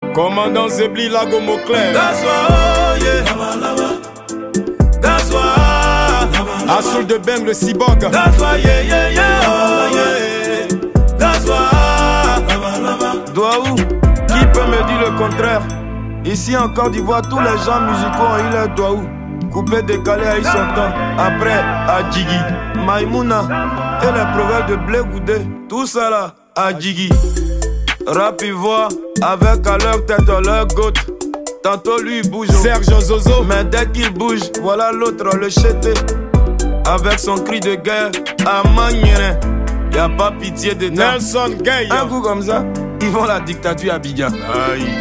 Commandant Zebli Lago Moclair. That's why, yeah. That's why. Assoul de Beng le cyborg. That's why, yeah, yeah, yeah, oh, yeah. That's why. Douaou, qui peut me dire le contraire? Ici en Côte d'Ivoire, tous les gens musicaux ont eu leur Douaou. Coupé décalé a eu son temps. Après, à Djigui, Maïmouna et les proverbes de Blé Goudé. Tout ça là, à Djigui. Rap ivoire, avec à leur tête, leur goutte. Tantôt lui il bouge, Serge Zozo. mais dès qu'il bouge, voilà l'autre le chété. Avec son cri de guerre, à Magnérin, y'a pas pitié de temps. Nelson Gay. Un coup comme ça, ils vont la dictature à Abidjan. Aïe.